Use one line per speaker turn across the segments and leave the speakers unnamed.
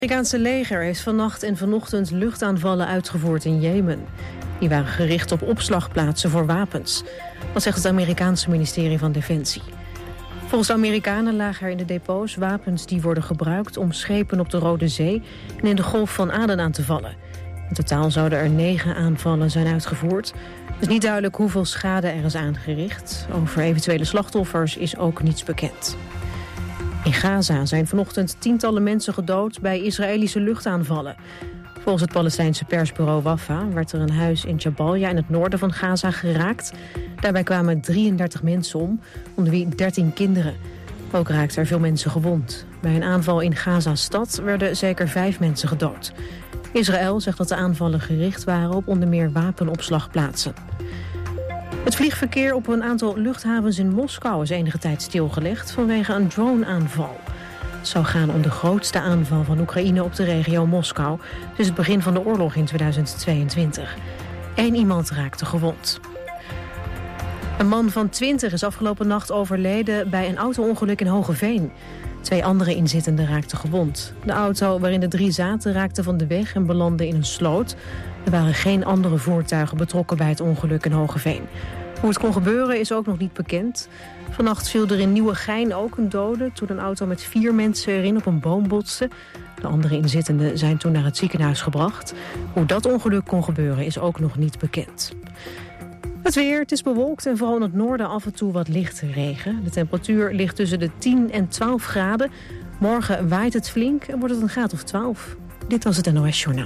Het Amerikaanse leger heeft vannacht en vanochtend luchtaanvallen uitgevoerd in Jemen. Die waren gericht op opslagplaatsen voor wapens. Dat zegt het Amerikaanse ministerie van Defensie. Volgens de Amerikanen lagen er in de depots wapens die worden gebruikt om schepen op de Rode Zee en in de Golf van Aden aan te vallen. In totaal zouden er 9 aanvallen zijn uitgevoerd. Het is niet duidelijk hoeveel schade er is aangericht. Over eventuele slachtoffers is ook niets bekend. In Gaza zijn vanochtend tientallen mensen gedood bij Israëlische luchtaanvallen. Volgens het Palestijnse persbureau Wafa werd er een huis in Jabalia in het noorden van Gaza geraakt. Daarbij kwamen 33 mensen om, onder wie 13 kinderen. Ook raakten er veel mensen gewond. Bij een aanval in Gaza-stad werden zeker 5 mensen gedood. Israël zegt dat de aanvallen gericht waren op onder meer wapenopslagplaatsen. Het vliegverkeer op een aantal luchthavens in Moskou is enige tijd stilgelegd vanwege een drone-aanval. Het zou gaan om de grootste aanval van Oekraïne op de regio Moskou sinds het begin van de oorlog in 2022. 1 iemand raakte gewond. Een man van 20 is afgelopen nacht overleden bij een auto-ongeluk in Hoogeveen. 2 andere inzittenden raakten gewond. De auto waarin de 3 zaten raakte van de weg en belandde in een sloot. Er waren geen andere voertuigen betrokken bij het ongeluk in Hoogeveen. Hoe het kon gebeuren is ook nog niet bekend. Vannacht viel er in Nieuwegein ook een dode toen een auto met 4 mensen erin op een boom botste. De andere inzittenden zijn toen naar het ziekenhuis gebracht. Hoe dat ongeluk kon gebeuren is ook nog niet bekend. Het weer, het is bewolkt en vooral in het noorden af en toe wat lichte regen. De temperatuur ligt tussen de 10 en 12 graden. Morgen waait het flink en wordt het een graad of 12. Dit was het NOS Journaal.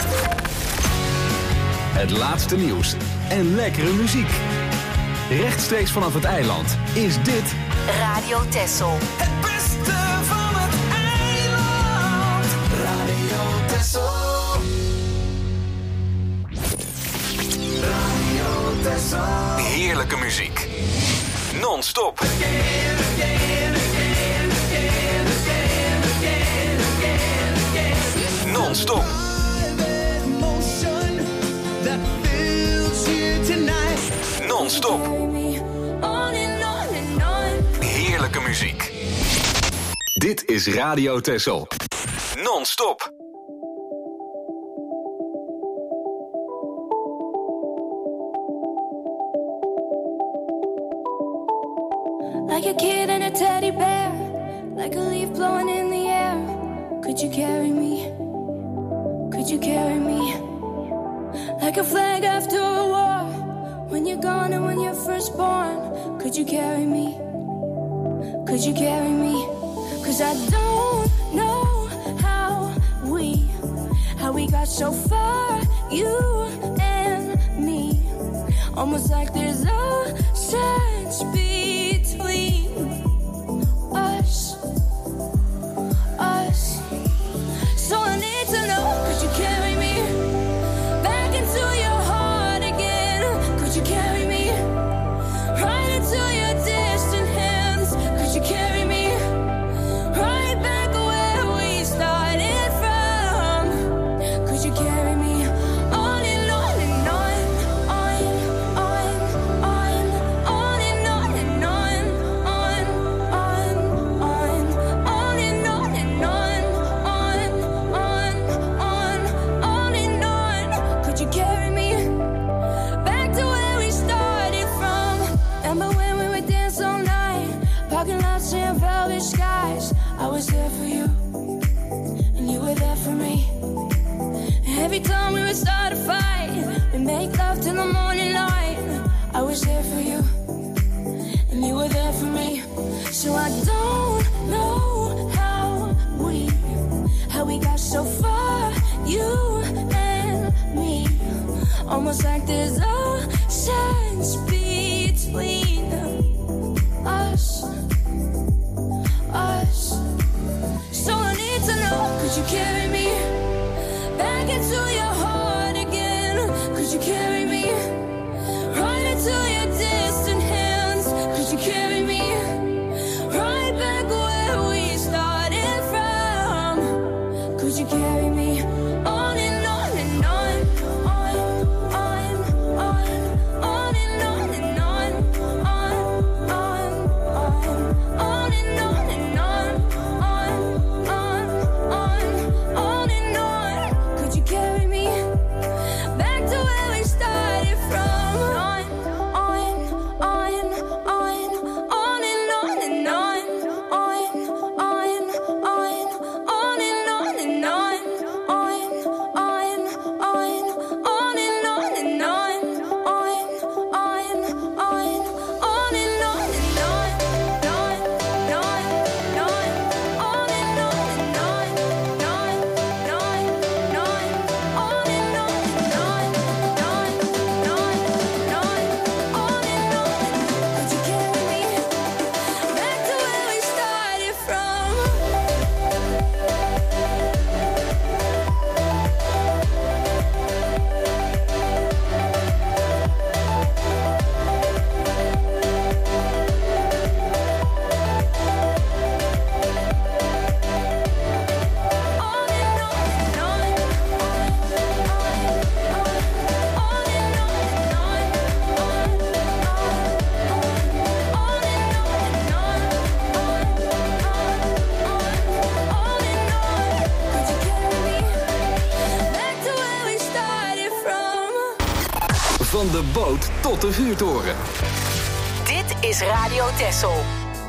Het laatste nieuws en lekkere muziek. Rechtstreeks vanaf het eiland is dit
Radio Texel.
Het beste van het eiland. Radio Texel. Radio Texel.
heerlijke muziek. Non-stop. Non-stop. Non-stop. Heerlijke muziek. Dit is Radio Texel. Non-stop.
Like a kid and a teddy bear, like a leaf blowing in the air. Could you carry me? Could you carry me? Like a flag after a war, when you're gone and when you're first born. Could you carry me? Could you carry me? 'Cause I don't know how we got so far, you and me. Almost like there's a sense between us. So I need to know, could you carry me back into your heart again? Could you carry me right into your distant hands? Could you carry me right back where we started from? Could you carry me on and on and on, on and on and on, on and on and on. Could you carry me back to where we started from? Remember when we would dance all night, parking lots and velvet skies? I was there for you, and you were there for me. Every time we would start a fight, we make love till the morning light. I was there for you, and you were there for me. So I don't know how we got so far, you and me. Almost like there's a sense between us. So I need to know, could you carry me back into your heart again? Could you carry me right into your distant hands? Could you carry me right back where we started from? Could you carry me on and on and on, on and on and on, on and on and on, on
Van de boot tot de vuurtoren.
Dit is Radio Texel.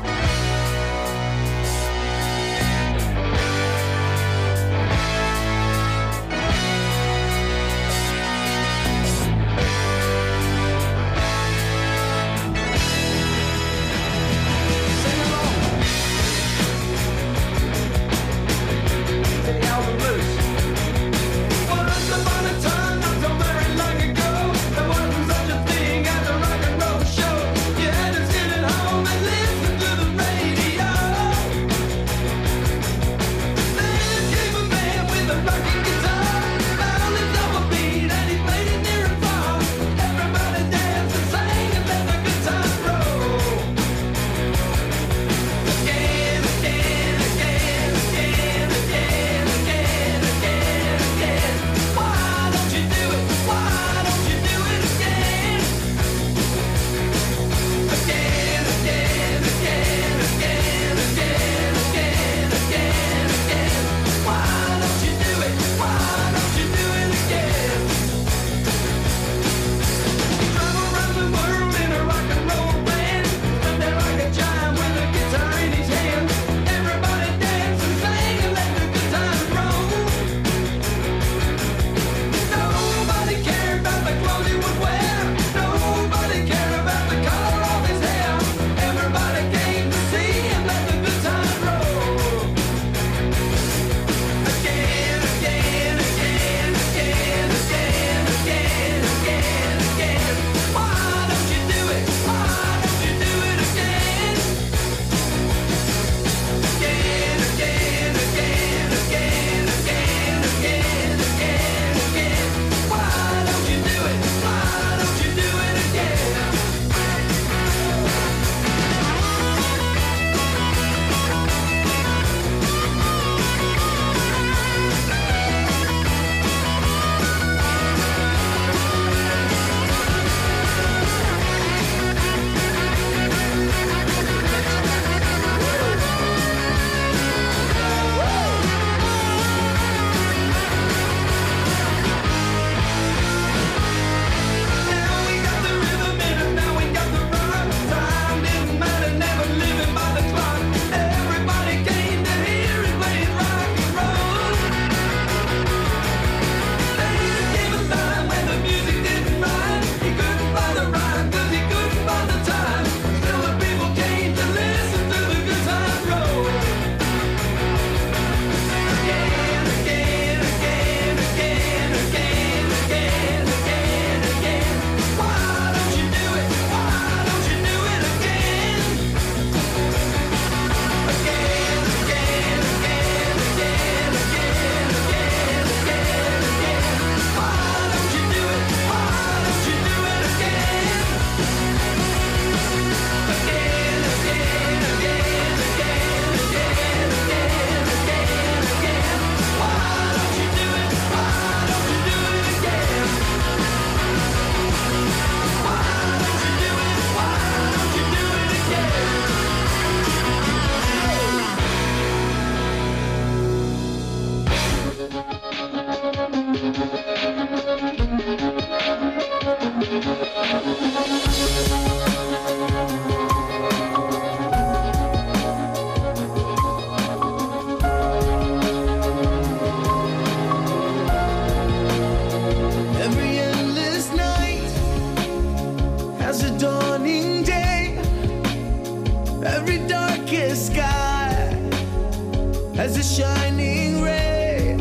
as a shining ray,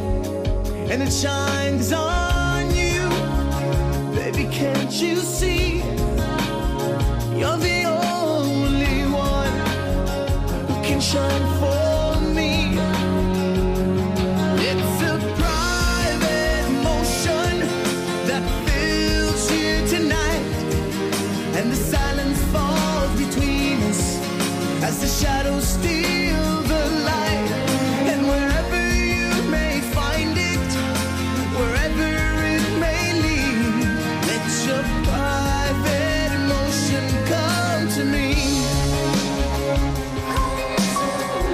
and it shines on you. Baby, can't you see? You're the only one who can shine for me. It's a private emotion that fills you tonight, and the silence falls between us as the shadows steal the light. And wherever you may find it, wherever it may lead, let your private emotion come to me.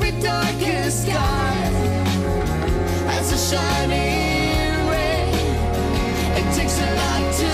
every darkest sky as a shining ray. It takes a lot to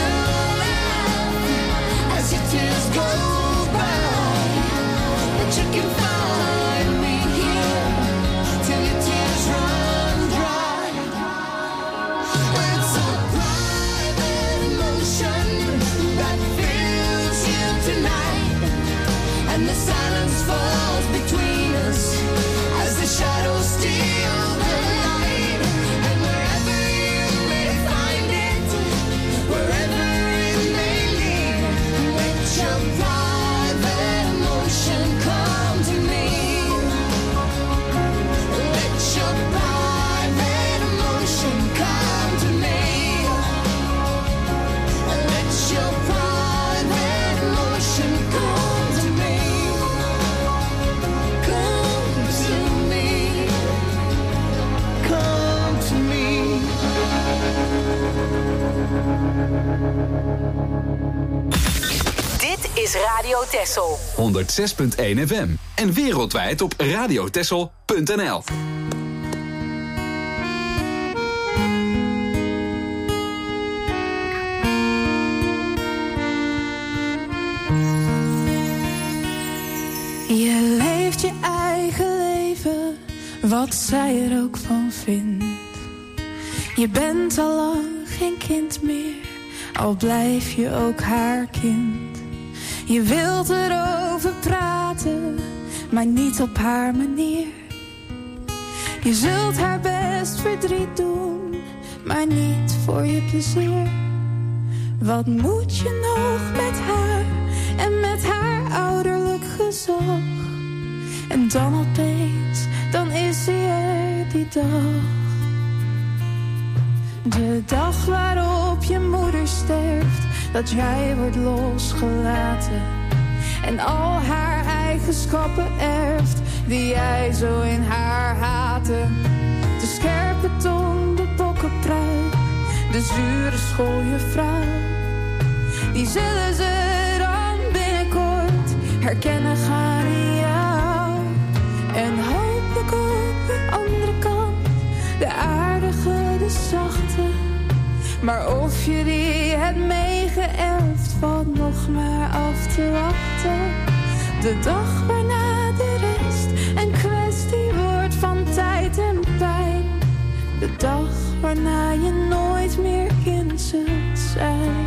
laugh as your tears go by, but you can find me here till your tears run dry. It's a private emotion that fills you tonight, and the silence falls between us as the shadows steal the light. And wherever you may find it, wherever it may lead, let your private emotion come to me. Let your private emotion come to me. Let your private emotion come to me. Come to me. Come to me.
Dit is Radio Texel.
106.1 FM. En wereldwijd op radiotexel.nl.
Je leeft je eigen leven, wat zij er ook van vindt. Je bent al lang geen kind meer, al blijf je ook haar kind. Je wilt erover praten, maar niet op haar manier. Je zult haar best verdriet doen, maar niet voor je plezier. Wat moet je nog met haar en met haar ouderlijk gezag? En dan opeens, dan is ze er die dag. De dag waarop je moeder sterft, dat jij wordt losgelaten en al haar eigenschappen erft die jij zo in haar haatte. De scherpe tong, de bokkenpruik, de zure schooljuffrouw, die zullen ze dan binnenkort herkennen gaan in jou. En hopelijk op de andere kant, de aardige, de zachte. Maar of je die hebt meegeërfd, valt nog maar af te wachten. De dag waarna de rest een kwestie wordt van tijd en pijn. De dag waarna je nooit meer kind zult zijn.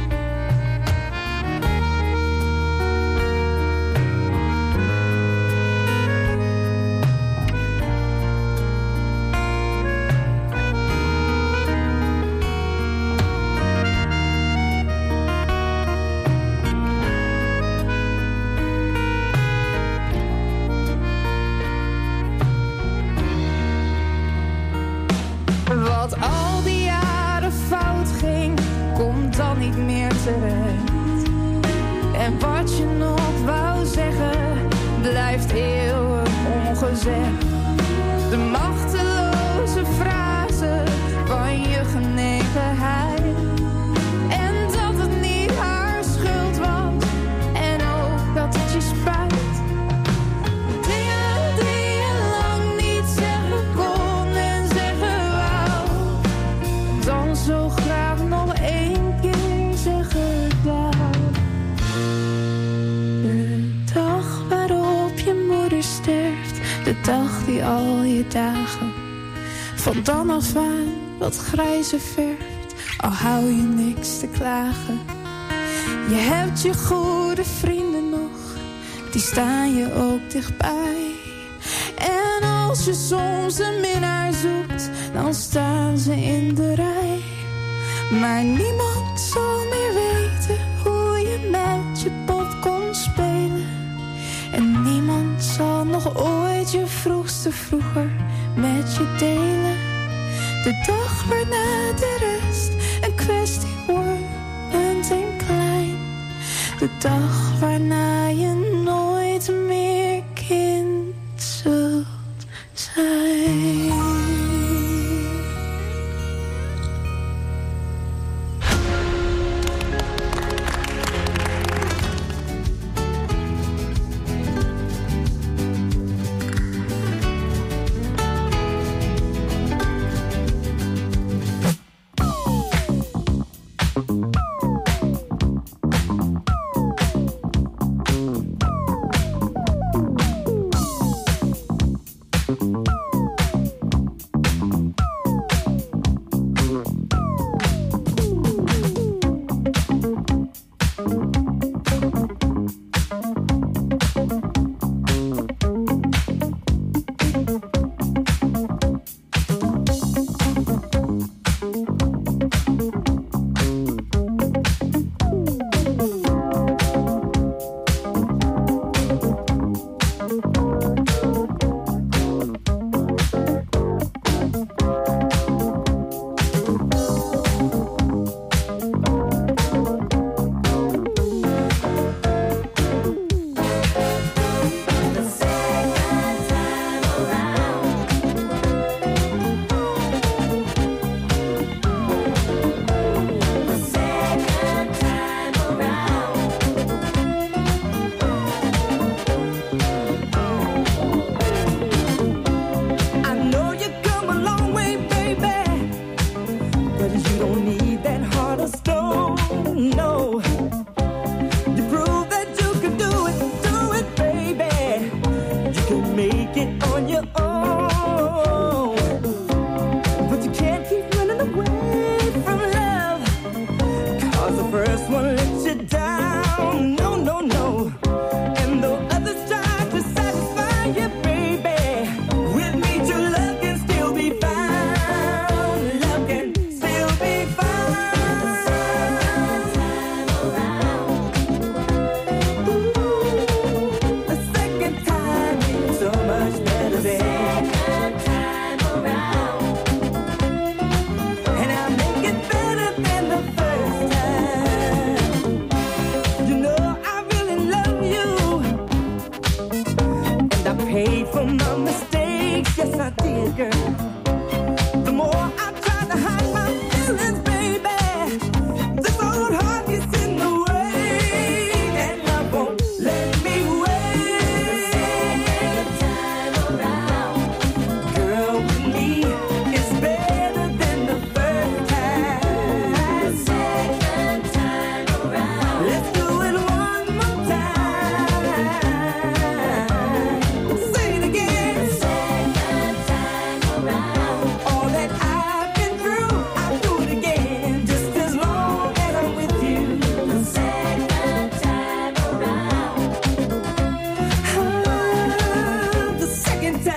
Wat al die jaren fout ging, komt dan niet meer terecht. En wat je nog wou zeggen, blijft eeuwig ongezegd. De machteloze frase van je genegenheid. En dat het niet haar schuld was, en ook dat het je spijt. Dingen die je lang niet zeggen kon en zeggen wou. Dan zo graag nog één keer zeggen wou. De dag waarop je moeder sterft, de dag die al je dagen van dan af aan wat grijzer verft, al hou je niks te klagen. Je hebt je goede vrienden nog, die staan je ook dichtbij. En als je soms een minnaar zoekt, dan staan ze in de rij. Maar niemand zal meer weten hoe je met je pop kon spelen. En niemand zal nog ooit je vroegste vroeger met je delen. De dag waarna de rest een kwestie wordt en klein. De dag waarna je nooit meer kind zult zijn.
mistakes, yes I did, girl. The more I try to hide my feelings, baby, this old heart gets in the way, and love won't let me wait. The second time around, girl, with me is better than the first time. The second time around, let's do it one more time. Say it again. The second time around, all that I've been through, I'll do it again, just as long as I'm with you. The second time around, the second time.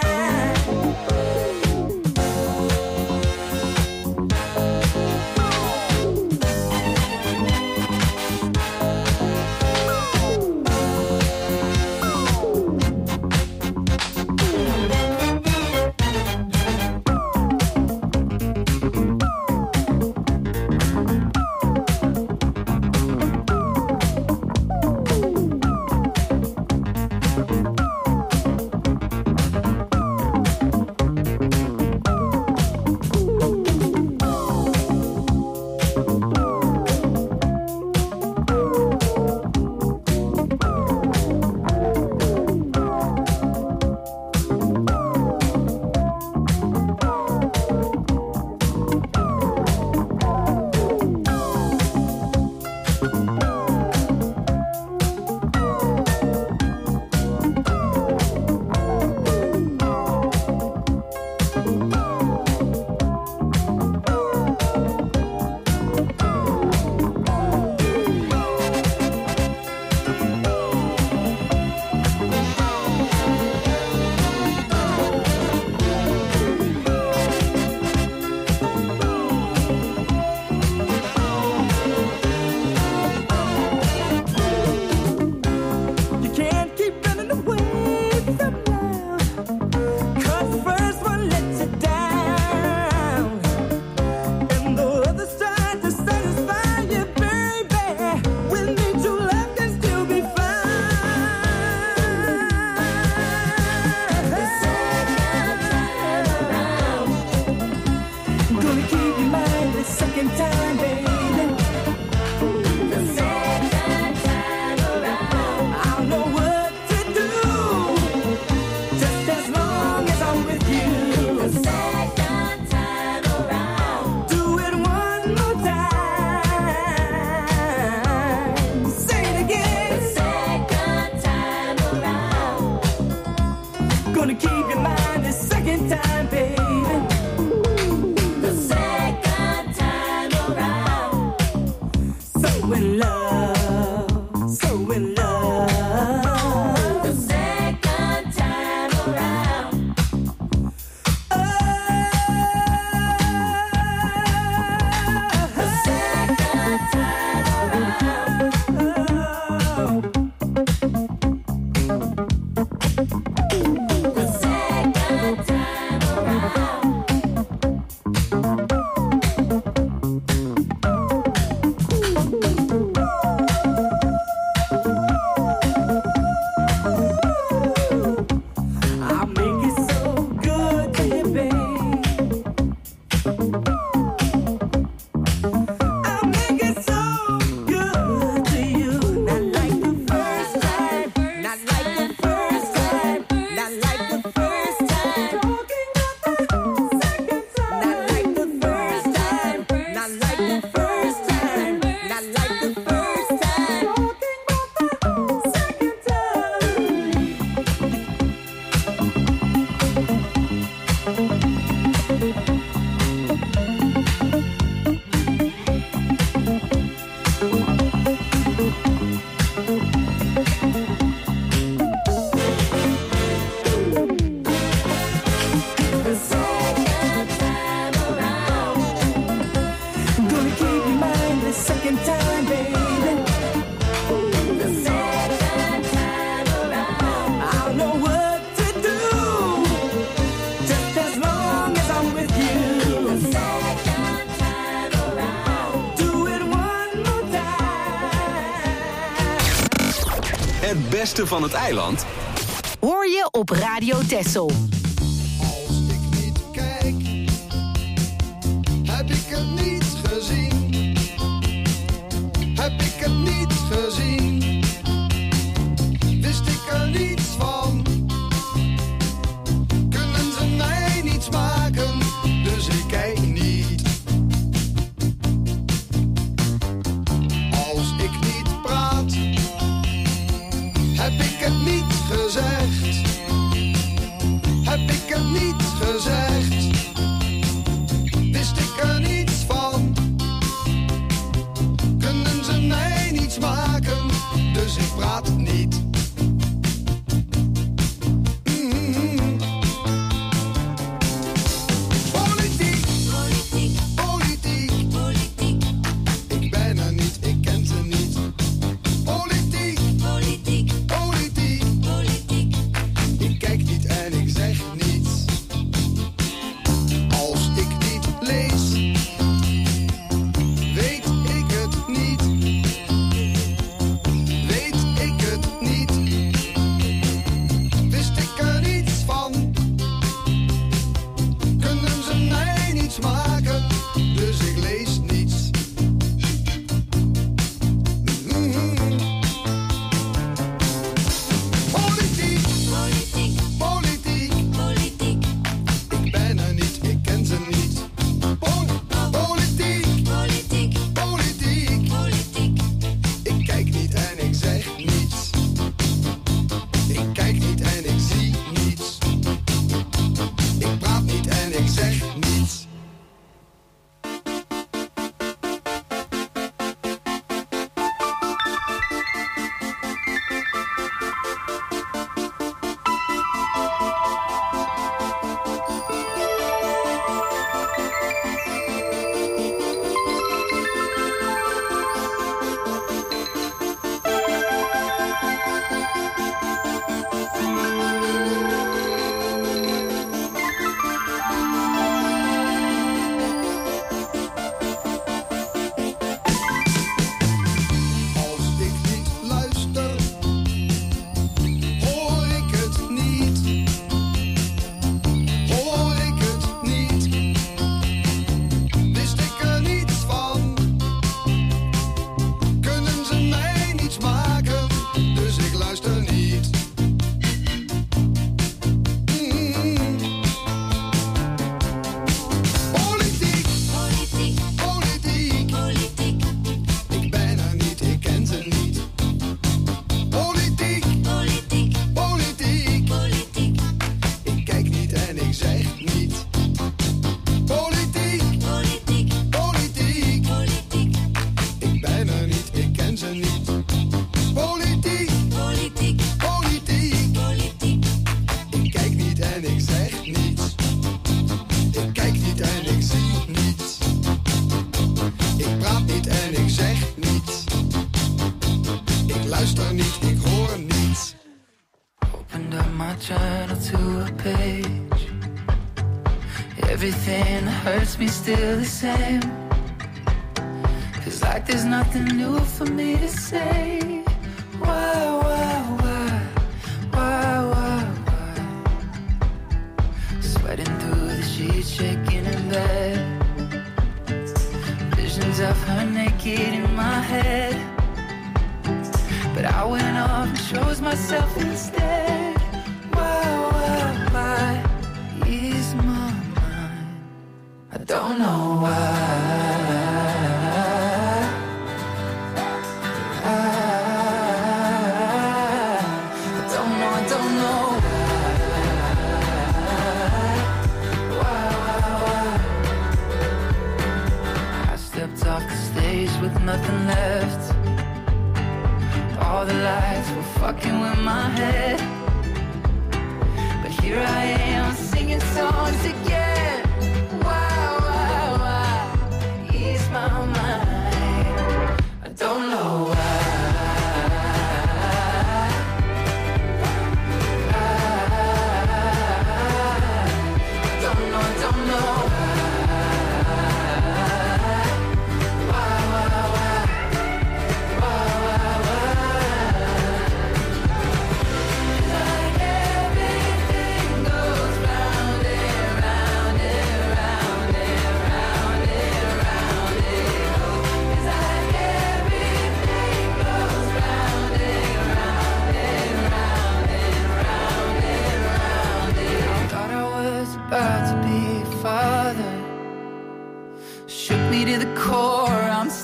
You can't keep running away from love, 'cause the first one lets you down, and the others try to satisfy you, baby. With me, true love can still be found. The second time around, gonna keep your mind the second time, baby. The second time around, I'll know what to do, just as long as I'm with you. The second time around, do it one more time. Say it again. The second time around, gonna keep your mind the second time, baby. The second time around, so in love, so in love. The second time around, the second time around, the second time around. I'll make it so good to you, babe. I'll make it so good to you. Not like the first time, not like the first time, not like the first time. Talking about the second time. Not like the first time, not like the first time, not like the first time. Talking about the second time. The second time around, gonna keep your mind the second time, baby. The second time around, I'll know what to do, just as long as I'm with you. The second time around, do it one more time.
Het beste van het eiland
hoor je op Radio Texel.
Als ik niet kijk, heb ik het niet gezien. Heb ik het niet gezien. Wist ik er niets van. Kunnen ze mij niets maken, dus ik kijk niet. Als ik niet praat, heb ik het niet gezegd. Heb ik het niet gezegd. Wist ik er niets van. Kunnen ze mij niets maken, dus ik praat niet. Politiek, politiek, politiek, politiek. Ik ben er niet, ik ken ze niet. Politiek, politiek, politiek, politiek. Ik kijk niet en ik zeg niets. Als ik niet lees, weet ik het niet. Weet ik het niet. Wist ik er niets van. Kunnen ze mij niets maken, dus ik lees niets. Politiek, politiek, politiek, politiek. Ik ben er niet, ik ken ze niet. Politiek, politiek, politiek, politiek. Ik kijk niet en ik zeg niets. Ik kijk niet en ik zie niets. Ik praat niet en ik zeg niets. Als ik niet luister, hoor ik het niet. Hoor ik het niet. Wist ik er niets van. Kunnen ze mij niets maken, dus ik luister niet. Politiek, politiek, politiek, politiek. Ik ben er niet, ik ken ze niet. Politiek, politiek, politiek, politiek. Ik kijk niet en ik zeg niets. Politiek, politiek, politiek, politiek. Ik ben er niet, ik ken ze niet. Politiek, politiek, politiek, politiek. Ik kijk niet en ik zeg niets. Ik kijk niet en ik zie niets. Ik praat niet en ik zeg niets. Ik luister niet, ik hoor niets.
Opened up my journal to a page. Everything that hurts me still the same. Feels like there's nothing new for me to say. Why, why, why, why, why, why? Sweating through the sheets, shaking in bed. Visions of her naked in my head. But I went off and chose myself instead. Why is my mind? I don't know why. I don't know why. I stepped off the stage with nothing left. All the lights were fucking with my head.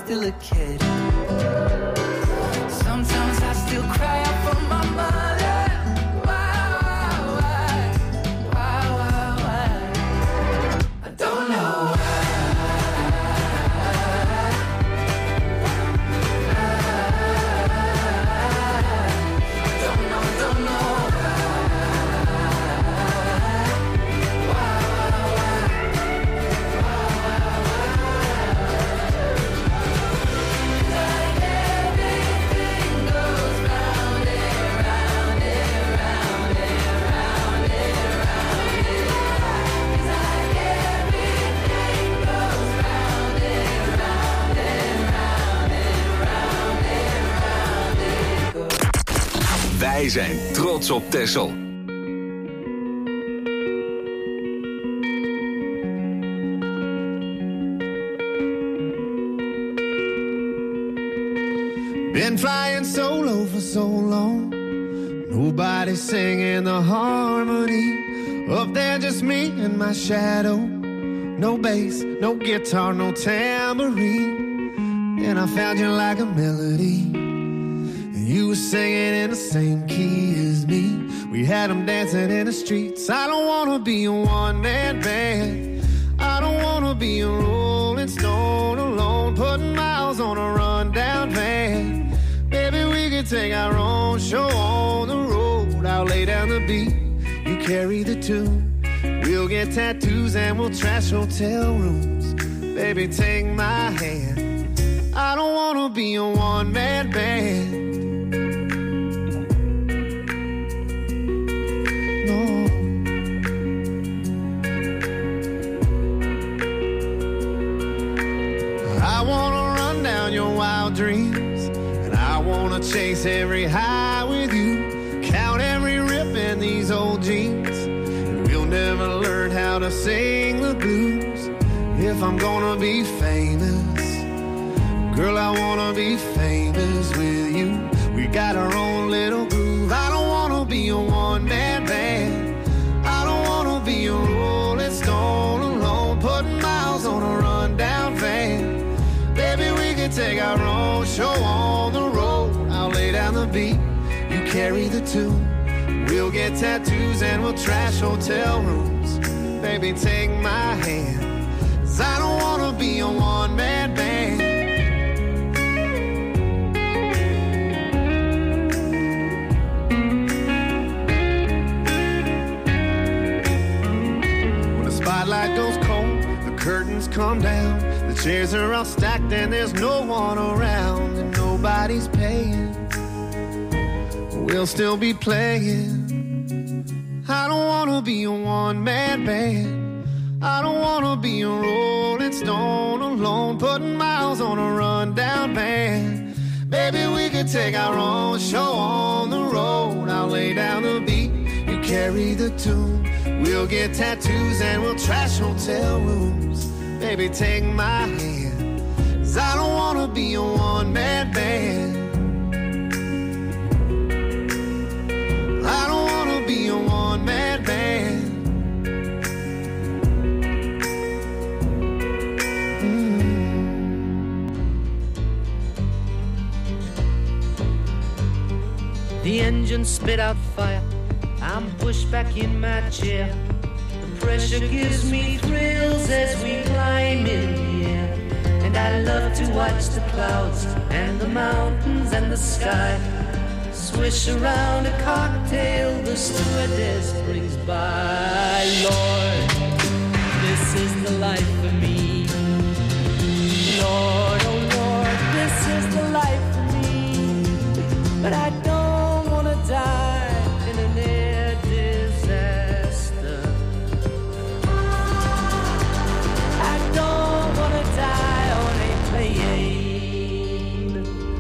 still a kid. Sometimes I still cry out for my mother. Why? I don't know why. Don't know
Wij zijn trots op Texel.
Been flying solo for so long. Nobody singing the harmony. Up there just me and my shadow. No bass, no guitar, no tambourine. And I found you like a melody. You were singing in the same key as me. We had them dancing in the streets. I don't wanna be a one-man band. I don't wanna be a rolling stone alone, putting miles on a rundown van. Maybe we could take our own show on the road. I'll lay down the beat, you carry the tune. We'll get tattoos and we'll trash hotel rooms. Baby, take my hand. I don't wanna be a one-man band. Dreams, and I wanna chase every high with you, count every rip in these old jeans, and we'll never learn how to sing the blues. If I'm gonna be famous, girl, I wanna be famous with you. We got our own little groove. I don't wanna be a one-man band. I don't wanna be a rolling stone alone, putting miles on a rundown van. Baby, we can take our own show on the road. I'll lay down the beat, you carry the tune. We'll get tattoos and we'll trash hotel rooms. Baby, take my hand, 'cause I don't wanna be a one-man band. When the spotlight goes cold, the curtains come down. The chairs are all stacked and there's no one around, and nobody's paying. We'll still be playing. I don't wanna be a one-man band. I don't wanna be a rolling stone alone, putting miles on a rundown van. Baby, we could take our own show on the road. I'll lay down the beat, you carry the tune. We'll get tattoos and we'll trash hotel rooms. Baby, take my hand, 'cause I don't wanna be a one-man band. I don't wanna be a one-man band.
The engine spit out fire. I'm pushed back in my chair. Pressure gives me thrills as we climb in the air. And I love to watch the clouds and the mountains and the sky swish around a cocktail the stewardess brings by. Lord, this is the life for me. Lord, oh Lord, this is the life for me. But I don't want to die in an air disaster. I don't want to die on a plane.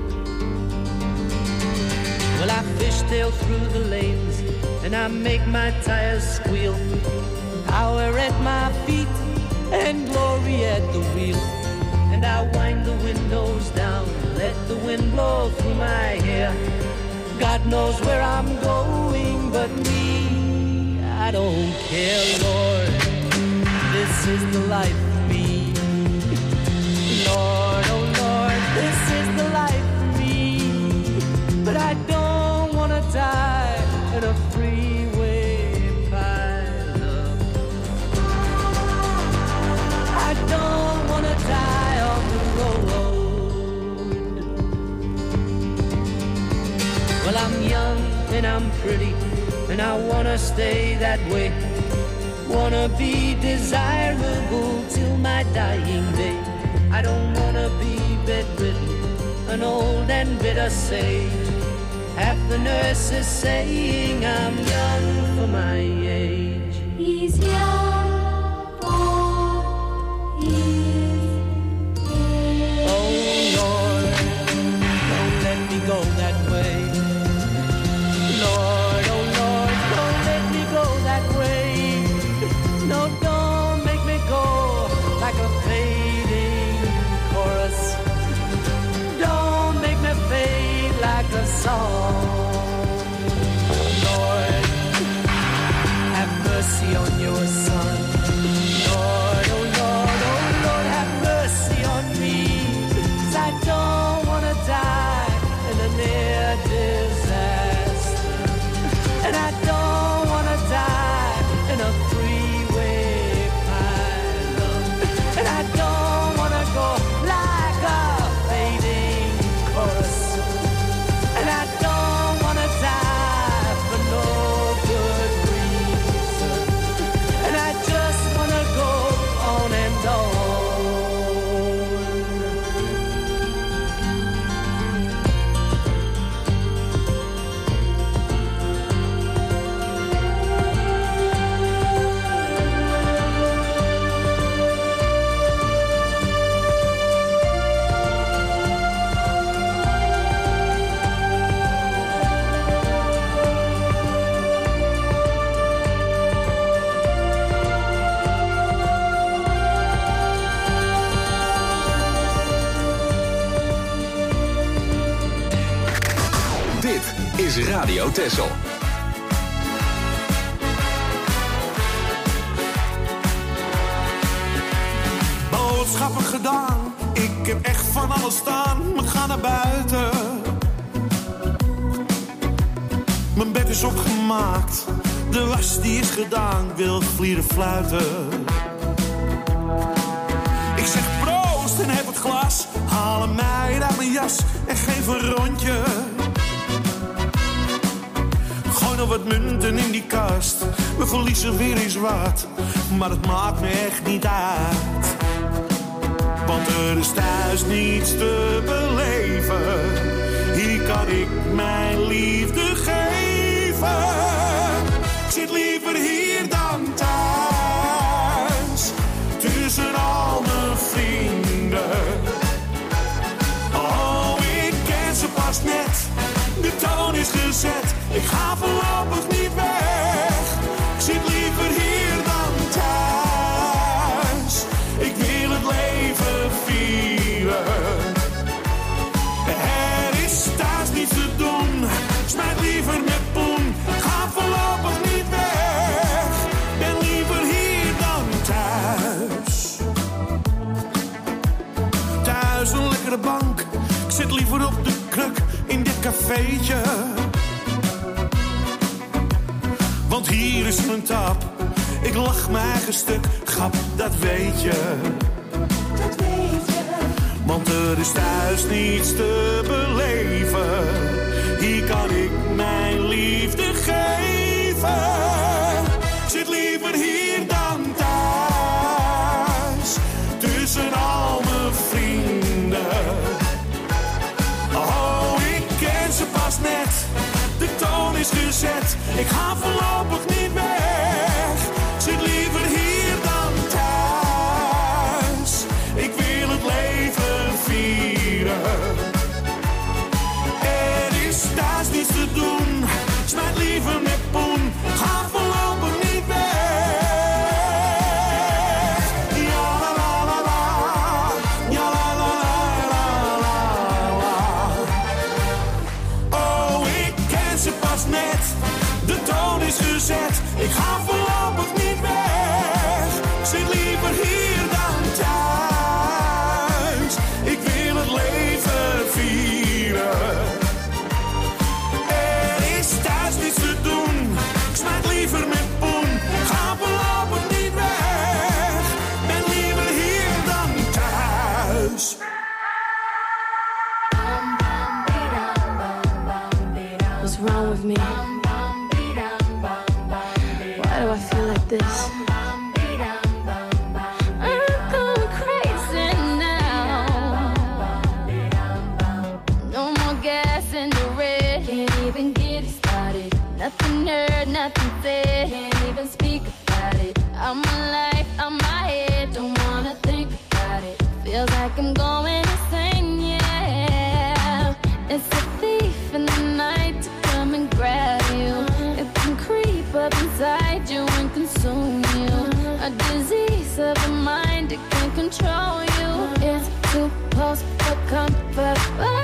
Well, I fishtail through the lanes and I make my tires squeal. Power at my feet and glory at the wheel. And I wind the windows down, let the wind blow through my hair. God knows where I'm going, but me, I don't care, Lord. This is the life for me. Lord, oh Lord, I'm pretty, and I wanna stay that way. Wanna be desirable till my dying day. I don't wanna be bedridden, an old and bitter sage. Half the nurses saying I'm young for my age.
He's young for his age.
Oh Lord, don't let me go that way. Lord, oh Lord, don't let me go that way. No, don't make me go like a fading chorus. Don't make me fade like a song. Lord, have mercy on your son. Lord, oh Lord, oh Lord, have mercy on me. 'Cause I don't wanna die in a near disaster. And I don't wanna die in a freeway pile. And I don't wanna go like a fading chorus. And I don't wanna die for no good reason. And I just wanna go on and on.
Dit is Radio Texel.
Boodschappen gedaan, ik heb echt van alles staan. We gaan naar buiten. Mijn bed is opgemaakt, de was die is gedaan. Ik wil vlieren fluiten. Ik zeg proost en heb het glas. Haal een meid uit mijn jas en geef een rondje. Gooi nog wat munten in die kast. We verliezen weer eens wat, maar het maakt me echt niet uit. Want er is thuis niets te beleven. Hier kan ik mijn liefde geven. Ik zit liever hier dan thuis, tussen al mijn vrienden. Oh, ik ken ze pas net, de toon is gezet. Ik ga voorlopig niet weg. Ik zit liever hier dan thuis. Ik wil het leven vieren. Er is thuis niets te doen. Smijt liever met poen. Ga voorlopig niet weg. Ben liever hier dan thuis. Thuis een lekkere bank. Ik zit liever op de kruk in dit cafeetje. Want hier is mijn tap. Ik lach mijn eigen stuk. Grap, dat weet je.
Dat weet je.
Want er is thuis niets te beleven. Hier kan ik mijn liefde geven. Ik zit liever hier dan thuis, tussen al mijn vrienden. Oh, ik ken ze pas net, de toon is gezet. Ik ga voorlopig niet weg. Ik zit liever hier dan thuis. Ik wil het leven vieren. Er is thuis niets te doen. Smijt liever met poen. Ga voorlopig niet weg. Ja la la la la. Ja la la la la la. Oh, ik ken ze pas net. De toon is gezet.
all my life, out my head. Don't wanna think about it. Feels like I'm going insane, yeah. It's a thief in the night to come and grab you. It can creep up inside you and consume you. A disease of the mind, it can control you. It's too close for comfort.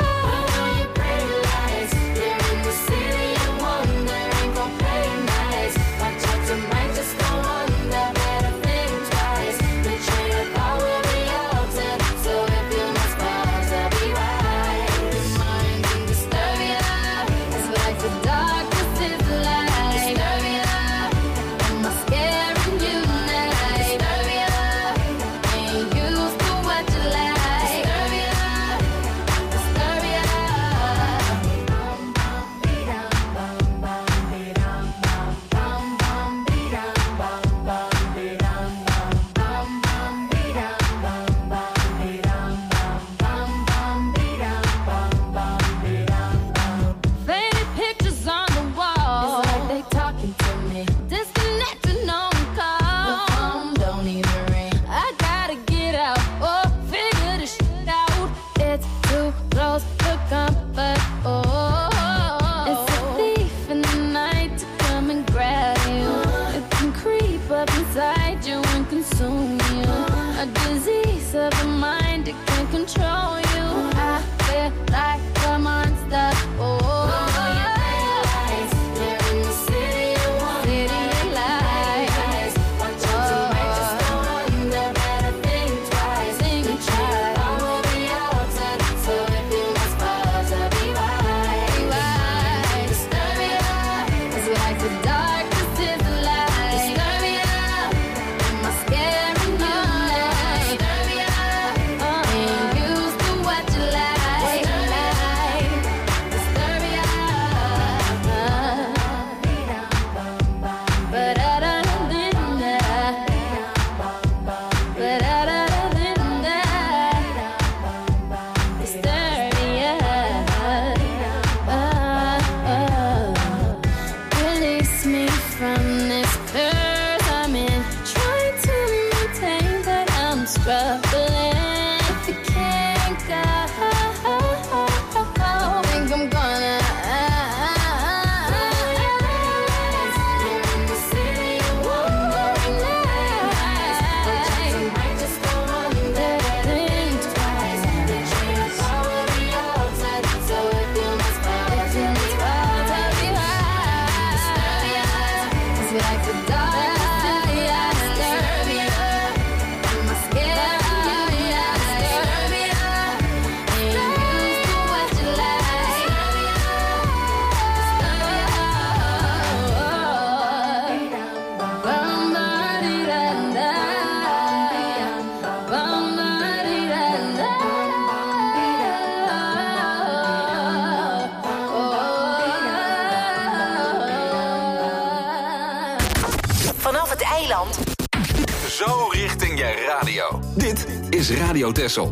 Zo richting je radio. Dit is Radio Texel.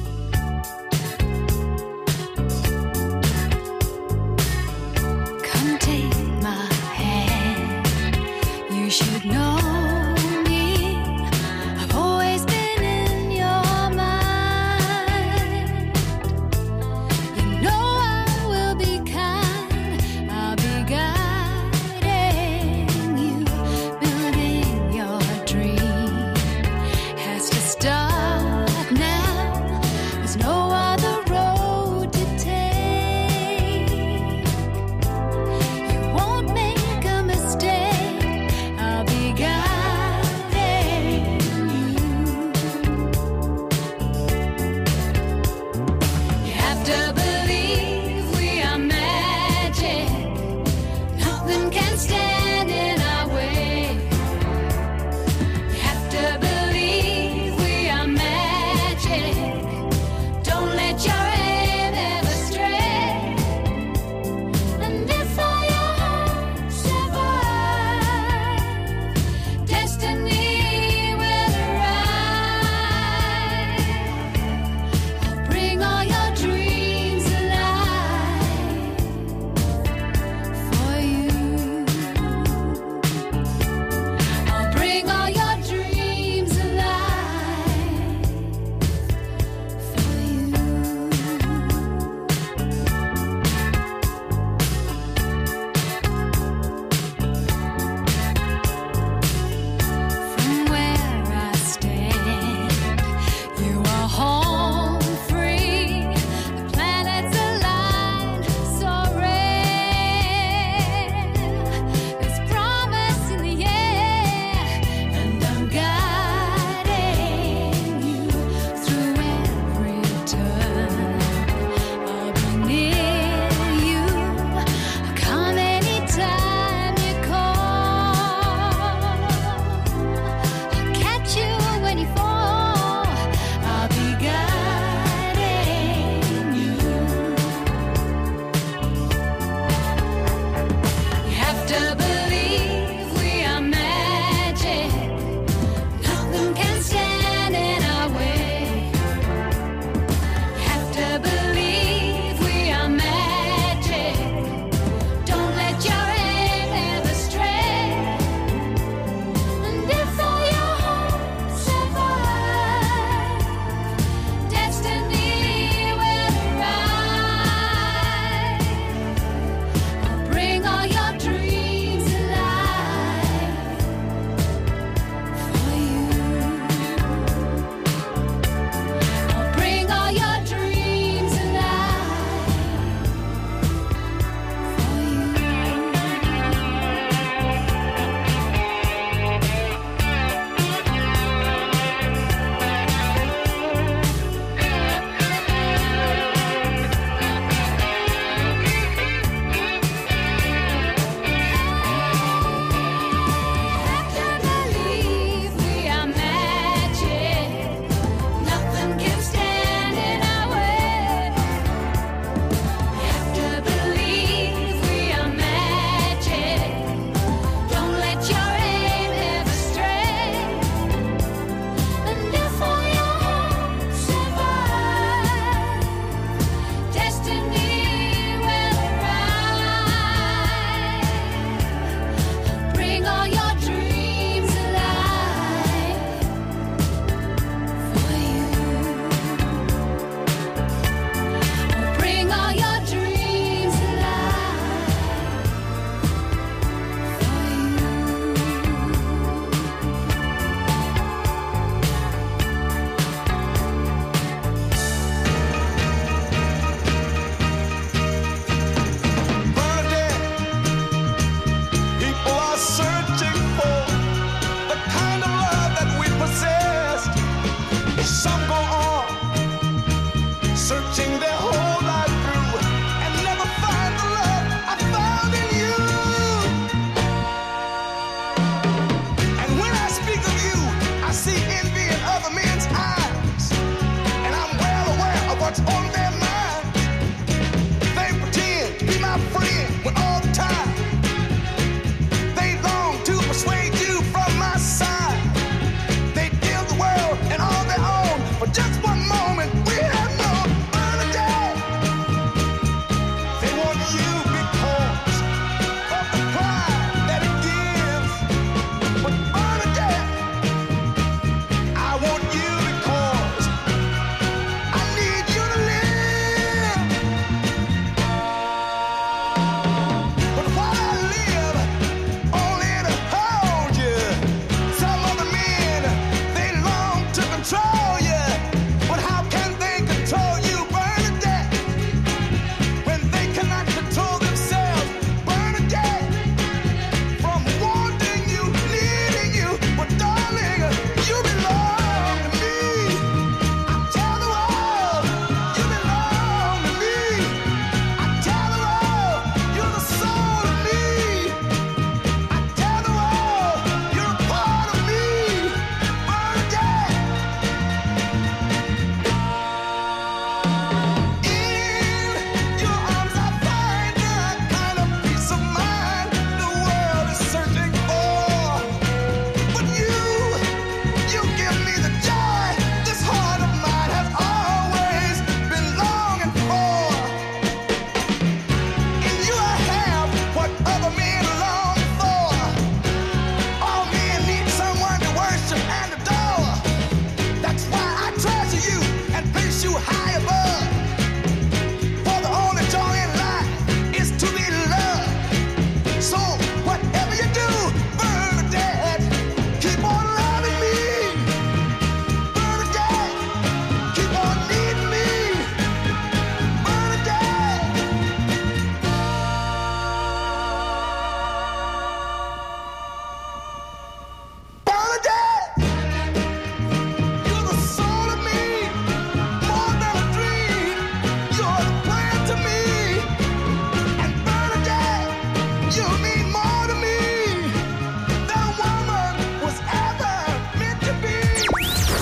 Come take my hand. You should know me. I've always been in your mind. You know I will be kind. I'll be guiding you. Building your dream has to start now.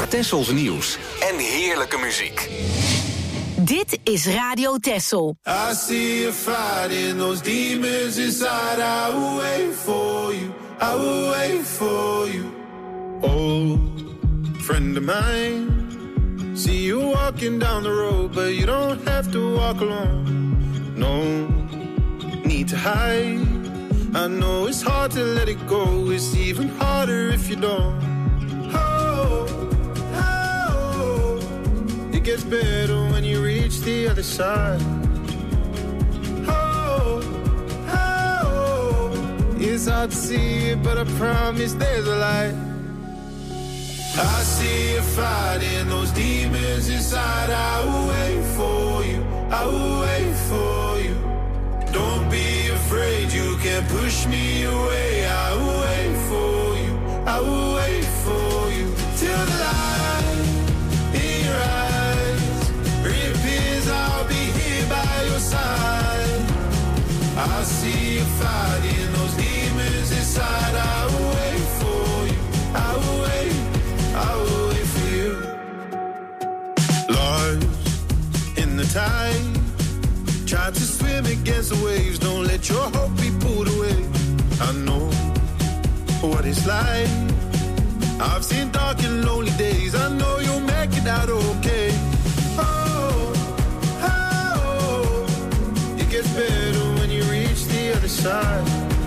Tessels nieuws en heerlijke muziek.
Dit is Radio Tessel.
I see a fight in those demons inside. I will wait for you. I will wait for you. Old friend of mine. See you walking down the road, but you don't have to walk alone. No need to hide. I know it's hard to let it go. It's even harder if you don't. Oh, oh, it gets better when you reach the other side. Oh, oh, it's hard to see it, but I promise there's a light. I see you fighting those demons inside. I will wait for you. I will wait for you. Don't be afraid, you can't push me away. I will wait for you. I will wait for you till the light in your eyes reappears. I'll be here by your side. I see you fighting those demons inside. I will wait for you. I will wait. I will wait for you. Lost in the tide, try to swim against the waves. Don't let your hope be pulled away. I know what it's like. I've seen dark and lonely days. I know you'll make it out okay. Oh, oh, it gets better when you reach the other side.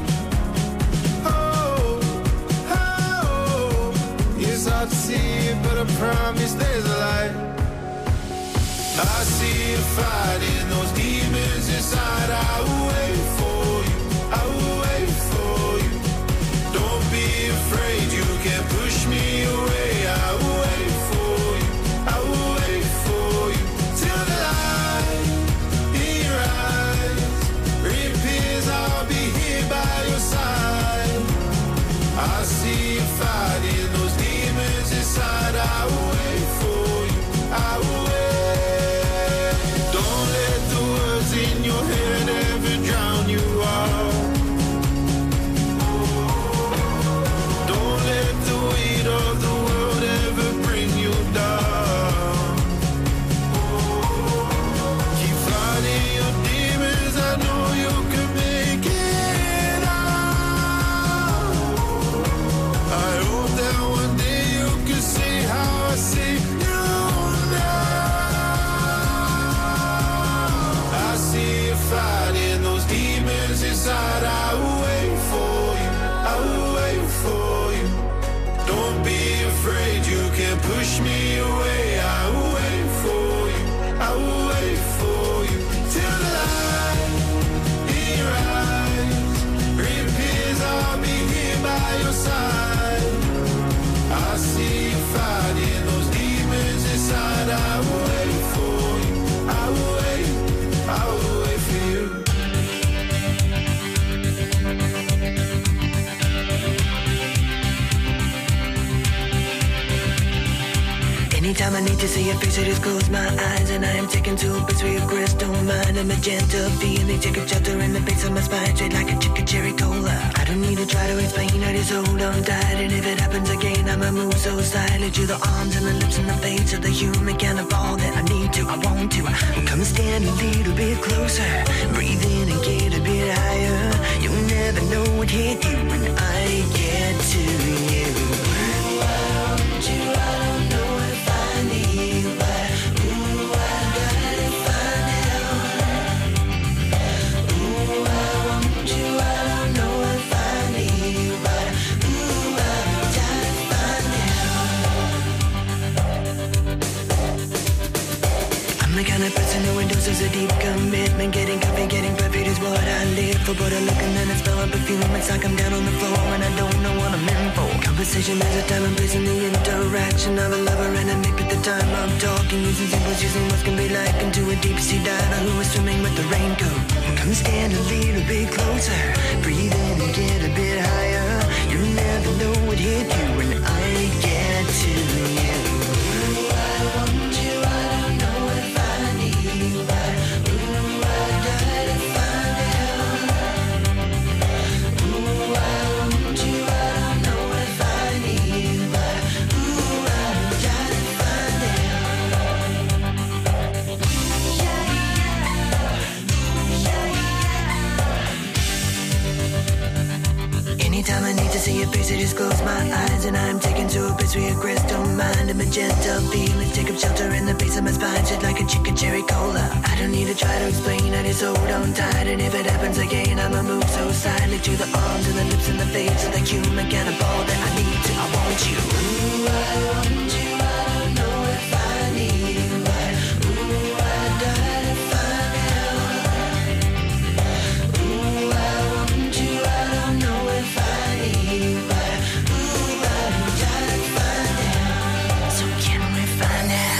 It's hard to see it, but I promise there's a light. I see you fighting those demons inside. I will wait for you. I will wait for you. Don't be afraid, you can't push me away. I will wait for you. I will wait for you till the light in your eyes reappears. I'll be here by your side. I see you fighting those demons inside. I will wait for you. I will wait. Don't let the words in your head ever drown you out. Don't let the weight of the world ever bring you down. Keep fighting your demons. I know you can make it out. I hope that one day you can see how I see you now. I see you fighting those demons inside. I will wait for you. I will wait for you. Don't be afraid, you can't push me away. I will wait for you. I will wait for you till the light in your eyes reappears. I'll be here by your side. I see you fighting those demons inside. I will wait for you. I will wait. I will wait for you.
Anytime I need to see your face, I just close my eyes and I am taken to a place where your crystal mind and magenta feeling take a shelter in the base of my spine, straight like a chicken cherry cola. I don't need to try to explain, I just hold on tight, and if it happens again, I'ma move so silently to the arms and the lips and the face of the human kind of all that I need to, I want to. Come stand a little bit closer, breathe in and get a bit higher. You'll never know what hit you when I get to you. I want you, I don't know if I need, but ooh, I gotta find out. Ooh, I want you, I don't know if I need, but ooh, I gotta find out. I'm the kind of person who endorses a deep commitment. Getting coffee, getting perfect is what I live for. But I look and then I smell a perfume. It's like I'm down on the floor and I don't know what I'm in for. Conversation has a time and place in the interaction of a lover and a mate at the time I'm talking. Using symbols, using what can be like into a deep sea diver who is swimming with the raincoat. Come stand a little bit closer, breathe in and get a bit higher. You never know what hit you when I get to you. I want you, I don't know if I need, but ooh, I gotta find out. Ooh, I want you, I don't know if I need, but ooh, I gotta face, I just close my eyes and I'm taken to a place where your crystal mind and magenta feelings take up shelter in the base of my spine, shit like a chicken cherry cola. I don't need to try to explain, I just hold on tight, and if it happens again, I'ma move so silently to the arms and the lips and the face of the human cannibal that I need to. I want you. Ooh, I want you. I don't know if I need you, but ooh, I die to find out. Ooh, I want you. I don't know if I need you, but ooh, I die to find out. So can we find out?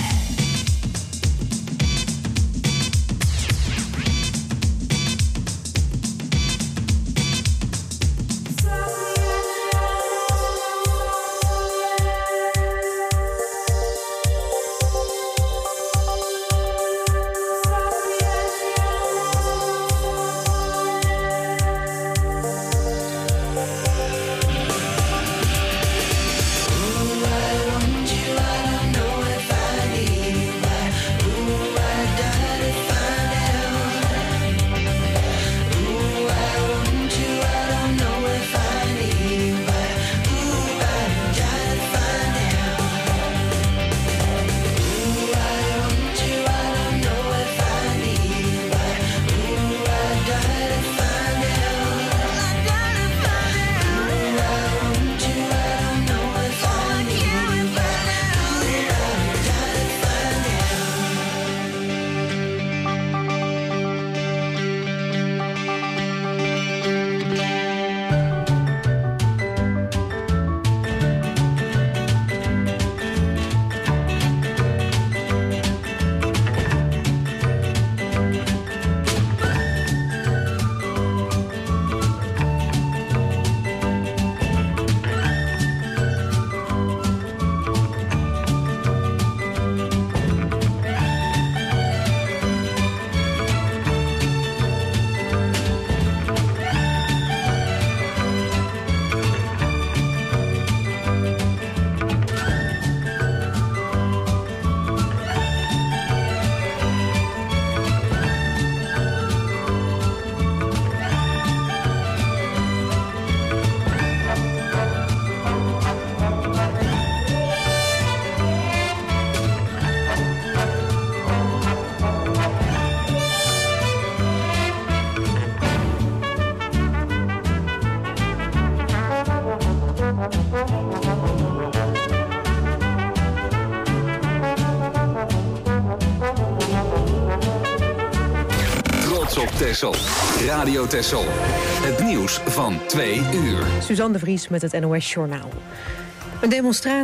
Texel. Radio Texel. Het nieuws van 2 uur.
Suzanne de Vries met het NOS Journaal. Een demonstratie